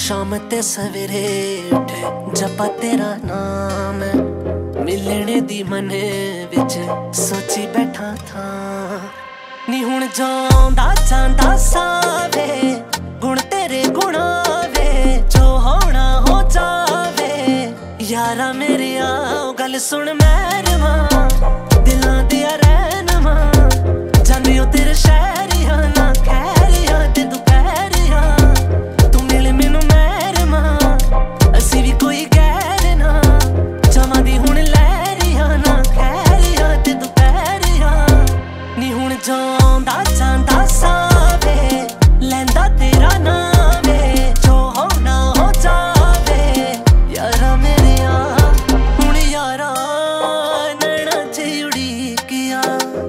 शाम ते सवेरे उठे जपा तेरा नाम, मिलने दी मने विच सोची बैठा था। नी हुण जांदा जांदा सावे गुण तेरे गुणा वे, जो होना हो जावे यारा मेरे आओ गल सुन मैरमा, दिलां दिया रहनमा जाने तेरे शहरिया ना खैरिया ते दुपहरिया, तू मिल मैनू मैरमा असी भी कोई गैर ना, जमा दी हुण लहरिया ना खैरिया ते दुपहरिया। नी हुण जांदा जांदा सावे लैंदा तेरा नाम है, जो होना हो जावे यारा मेरे आ। हुण यारा नैना च उड़ीकिया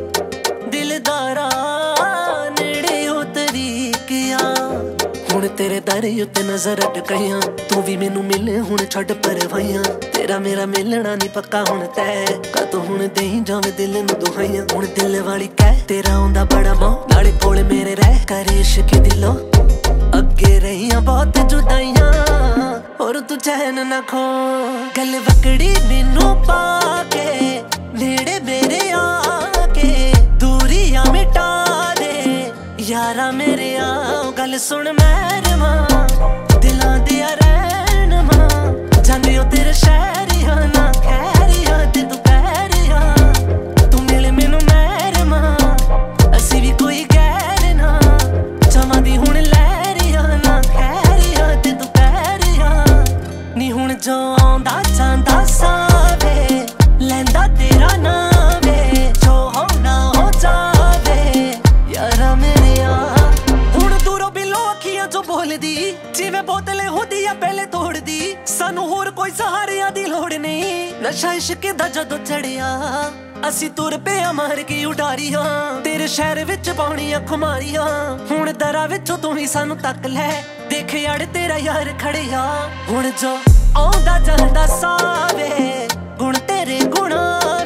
दिलदारा नेड़े उतरीकिया, हुण तेरे दर उत्ते नजर अटकाइयां, तू भी मैनू मिले हुण छड्ड परवाइयां, तेरा मेरा मिलना नहीं पक्का हुण तै, कदों हुण देई जावे दिल नू दुहाइयां। हुण दिल वाली कह तेरा आउंदा बड़ा मोह, नाले कोल मेरे रह कर इश्क दिलो, अगे रहियां बहुत जुदाइयां और तू चैन ना खो। गल वकड़ी मैनू पाके नेड़े मेरे आके दूरियां मिटा दे यारा मेरे आओ गल सुन मैरमा, दिलां दिया रहनमा जाने तेरे शहरिया ना खैरिया ते दुपहरिया, तू मिल मैनू मैरमा असी भी कोई गैर ना, जमा दी हुण लहरिया ना खैरिया ते दुपहरिया। नी हुण जांदा जांदा सावे लैंदा तेरा नाम है, जो होना हो जावे यारा मेरे आ। हुण दूरों बिलो अखियां जो बोलदी जिवें बोतले होदी आ पहले तोड़दी, सानू होर कोई सहारिया दी लोड़ नहीं, नशा इश्क दा जदों चढ़िया असी तुर पे मार के उडारियां, तेरे शहर विच पाउणियां खुमारियां, हुण दरा विचों तू ही सानू तक लै, देख यार तेरा यार खड़िया। हुण जो आउंदा जांदा सावे गुण तेरे गुणा